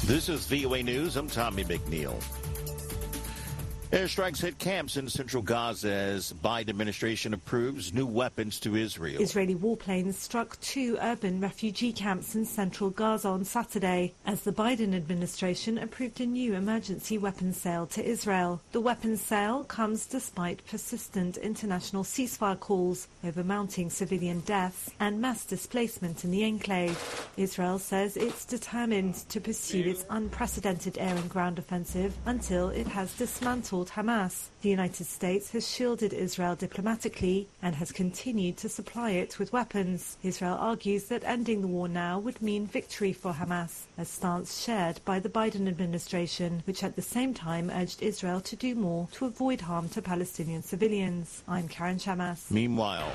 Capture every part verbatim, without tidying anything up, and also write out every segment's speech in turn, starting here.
This is V O A News. I'm Tommy McNeil. Airstrikes hit camps in central Gaza as Biden administration approves new weapons to Israel. Israeli warplanes struck two urban refugee camps in central Gaza on Saturday as the Biden administration approved a new emergency weapons sale to Israel. The weapons sale comes despite persistent international ceasefire calls over mounting civilian deaths and mass displacement in the enclave. Israel says it's determined to pursue its unprecedented air and ground offensive until it has dismantled Hamas. The United States has shielded Israel diplomatically and has continued to supply it with weapons. Israel argues that ending the war now would mean victory for Hamas, a stance shared by the Biden administration, which at the same time urged Israel to do more to avoid harm to Palestinian civilians. I'm Karen Shamas. Meanwhile,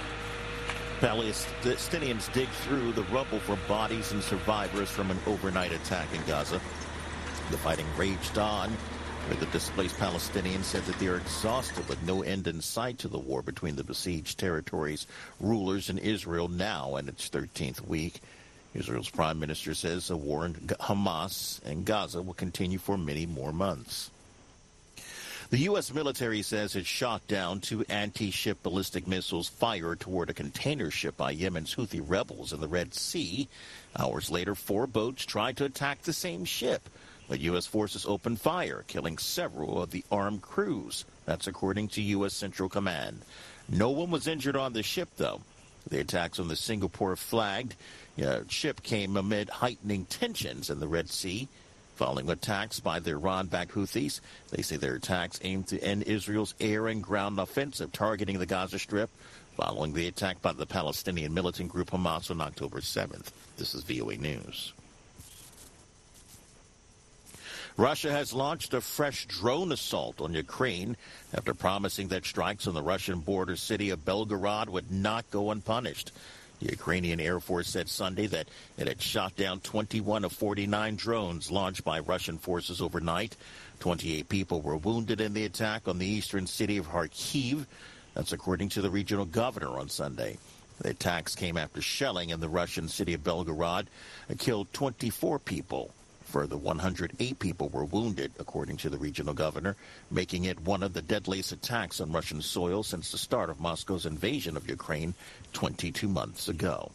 Palestinians dig through the rubble for bodies and survivors from an overnight attack in Gaza. The fighting raged on, where the displaced Palestinians said that they are exhausted with no end in sight to the war between the besieged territories' rulers and Israel now in its thirteenth week. Israel's prime minister says the war in Hamas and Gaza will continue for many more months. The U S military says it shot down two anti-ship ballistic missiles fired toward a container ship by Yemen's Houthi rebels in the Red Sea. Hours later, four boats tried to attack the same ship, but U S forces opened fire, killing several of the armed crews. That's according to U S Central Command. No one was injured on the ship, though. The attacks on the Singapore-flagged uh, ship came amid heightening tensions in the Red Sea, following attacks by the Iran-backed Houthis. They say their attacks aimed to end Israel's air and ground offensive targeting the Gaza Strip, following the attack by the Palestinian militant group Hamas on October seventh. This is V O A News. Russia has launched a fresh drone assault on Ukraine after promising that strikes on the Russian border city of Belgorod would not go unpunished. The Ukrainian Air Force said Sunday that it had shot down twenty-one of forty-nine drones launched by Russian forces overnight. twenty-eight people were wounded in the attack on the eastern city of Kharkiv. That's according to the regional governor on Sunday. The attacks came after shelling in the Russian city of Belgorod killed twenty-four people. Further, one hundred eight people were wounded, according to the regional governor, making it one of the deadliest attacks on Russian soil since the start of Moscow's invasion of Ukraine twenty-two months ago.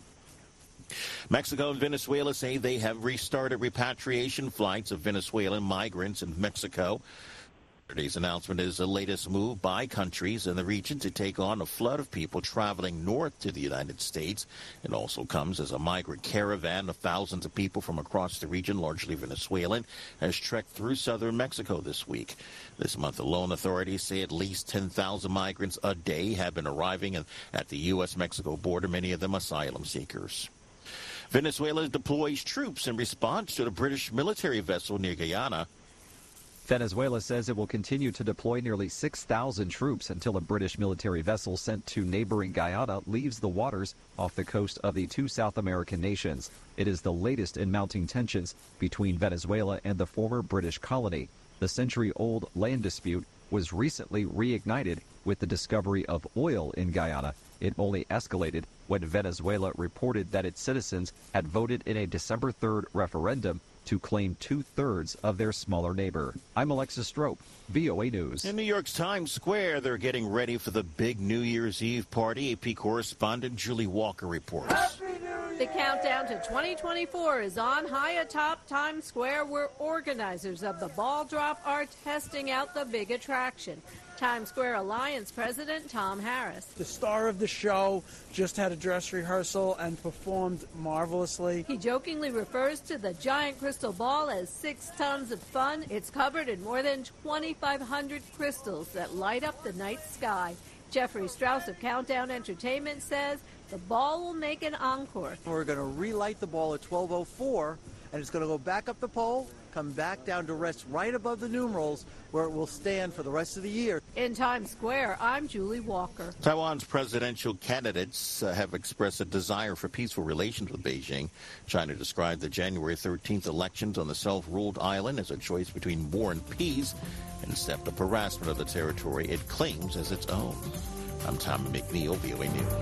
Mexico and Venezuela say they have restarted repatriation flights of Venezuelan migrants in Mexico. Today's announcement is the latest move by countries in the region to take on a flood of people traveling north to the United States. It also comes as a migrant caravan of thousands of people from across the region, largely Venezuelan, has trekked through southern Mexico this week. This month alone, authorities say at least ten thousand migrants a day have been arriving at the U S Mexico border, many of them asylum seekers. Venezuela deploys troops in response to the British military vessel near Guyana. Venezuela says it will continue to deploy nearly six thousand troops until a British military vessel sent to neighboring Guyana leaves the waters off the coast of the two South American nations. It is the latest in mounting tensions between Venezuela and the former British colony. The century-old land dispute was recently reignited with the discovery of oil in Guyana. It only escalated when Venezuela reported that its citizens had voted in a December third referendum to claim two-thirds of their smaller neighbor. I'm Alexis Strope, V O A News. In New York's Times Square, they're getting ready for the big New Year's Eve party. A P correspondent Julie Walker reports. The countdown to twenty twenty-four is on high atop Times Square, where organizers of the ball drop are testing out the big attraction. Times Square Alliance President Tom Harris. The star of the show just had a dress rehearsal and performed marvelously. He jokingly refers to the giant crystal ball as six tons of fun. It's covered in more than twenty-five hundred crystals that light up the night sky. Jeffrey Strauss of Countdown Entertainment says the ball will make an encore. We're going to relight the ball at twelve oh four, and it's going to go back up the pole, come back down to rest right above the numerals, where it will stand for the rest of the year. In Times Square, I'm Julie Walker. Taiwan's presidential candidates uh, have expressed a desire for peaceful relations with Beijing. China described the January thirteenth elections on the self-ruled island as a choice between war and peace and stepped up harassment of the territory it claims as its own. I'm Tommy McNeil, V O A News.